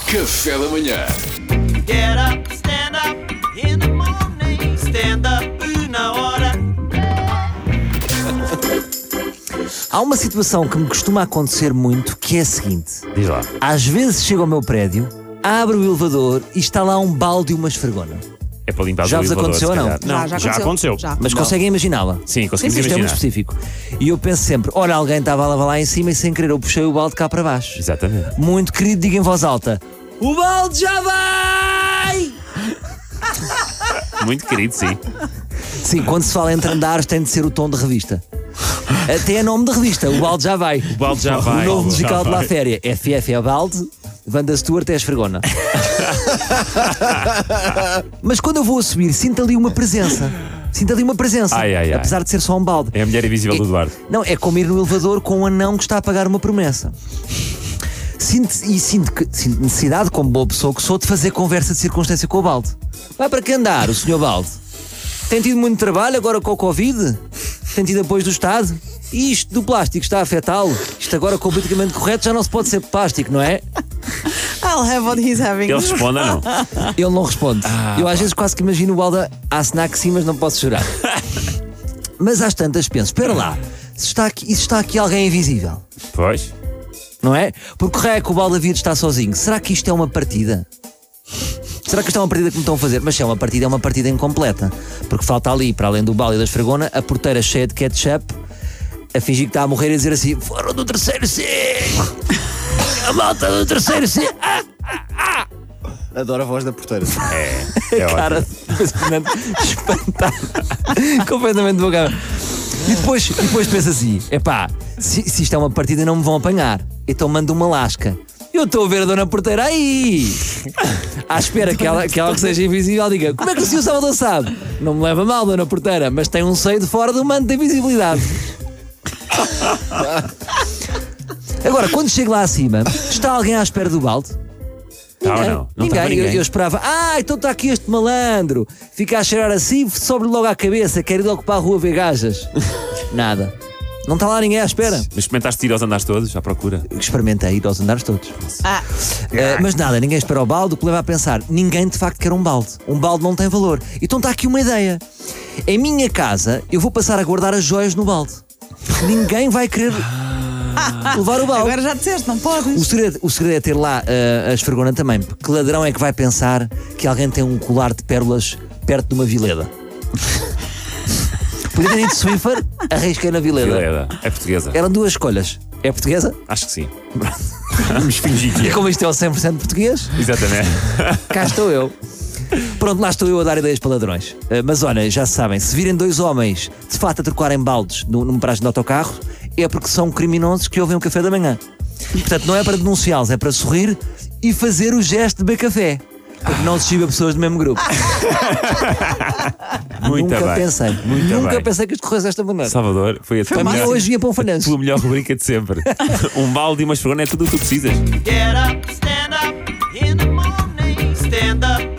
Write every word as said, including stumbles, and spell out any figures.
Café da manhã. Get up, stand up in the morning. Stand up na hora. Há uma situação que me costuma acontecer muito, que é a seguinte. Diz lá. Às vezes chego ao meu prédio, abro o elevador e está lá um balde e uma esfregona. É para limpar Já o vos elevador, aconteceu se ou não? calhar. Já, já já aconteceu. aconteceu. Já. Mas Não. conseguem imaginá-la? Sim, conseguimos Isto é muito imaginar. específico. E eu penso sempre, olha, alguém estava a lavar lá em cima e sem querer eu puxei o balde cá para baixo. Exatamente. Muito querido, diga em voz alta: o balde já vai! Muito querido, sim. Sim, quando se fala entre andares tem de ser o tom de revista. Até é nome de revista, o balde já vai. O balde já vai. O novo musical Já de La vai. Féria. F F é balde, Wanda Stewart é a esfregona. Mas quando eu vou a subir, sinto ali uma presença. Sinto ali uma presença. Ai, ai, ai. Apesar de ser só um balde. É a mulher invisível do Eduardo. Não, é como ir no elevador com um anão que está a pagar uma promessa. Sinto, e sinto, que, sinto necessidade, como boa pessoa que sou, de fazer conversa de circunstância com o balde. Vai para que andar, o senhor balde? Tem tido muito trabalho agora com o Covid? Tem tido apoio do Estado? E isto do plástico está a afetá-lo? Isto agora politicamente correto já não se pode ser plástico, não é? I'll have what he's having. Ele responde ou não? Ele não responde. Ah, Eu às vezes quase que imagino o balde a assinar que sim, mas não posso chorar. Mas às tantas penso, espera lá, se está aqui, e se está aqui alguém invisível? Pois. Não é? Porque o raio é que o balde havia de estar sozinho. Será que isto é uma partida? Será que isto é uma partida que me estão a fazer? Mas se é uma partida, é uma partida incompleta. Porque falta ali, para além do balde e da esfregona, a porteira cheia de ketchup a fingir que está a morrer e a dizer assim: foram do terceiro C! A malta do terceiro C! Ah, ah, ah. Adoro a voz da porteira. É. É Cara, ótimo. espantado. Completamente devagado. E depois, e depois pensa assim: epá, se, se isto é uma partida não me vão apanhar. Então mando uma lasca. Eu estou a ver a dona porteira aí, à espera que ela, que ela que seja invisível diga: como é que o senhor Salvador sabe? Não me leva mal, dona porteira, mas tem um seio de fora do manto da invisibilidade. Agora, quando chego lá acima, está alguém à espera do balde? Tá ou não? Não ninguém. estava Eu, ninguém. eu esperava, ah, então está aqui este malandro. Fica a cheirar assim, sobe logo à cabeça, quer ir logo para a rua ver gajas. Nada. Não está lá ninguém à espera. Mas experimentaste ir aos andares todos, à procura? Eu experimentei ir aos andares todos. Ah, Uh, mas nada, ninguém espera o balde, o que leva a pensar: ninguém de facto quer um balde. Um balde não tem valor. Então está aqui uma ideia. Em minha casa, eu vou passar a guardar as joias no balde. Ninguém vai querer levar o balde. agora já disseste, não O podes. segredo, o segredo é ter lá uh, a esfregona também. Porque que ladrão é que vai pensar que alguém tem um colar de pérolas perto de uma vileda? Podia ter dito Swiffer, arrisquei na vileda. Vileda. É portuguesa. Eram duas escolhas. É portuguesa? Acho que sim. Vamos fingir que E é. como isto é o cem por cento português, Exatamente. cá estou eu. Pronto, lá estou eu a dar ideias para ladrões. Uh, mas olha, já sabem, se virem dois homens de fato a trocarem baldes no- numa paragem de autocarro, é porque são criminosos que ouvem o café da manhã. Portanto, não é para denunciá-los, é para sorrir e fazer o gesto de beber café. Porque não se chiba pessoas do mesmo grupo. Muito Nunca bem. pensei. Muito Nunca bem. pensei que isto corresse desta maneira. Salvador, foi a tua, Para mim, melhor, hoje vinha para um a falhanço. tua melhor rubrica de sempre. Um balde e uma esfregona é tudo o que tu precisas. Get up, stand up in the morning. Stand up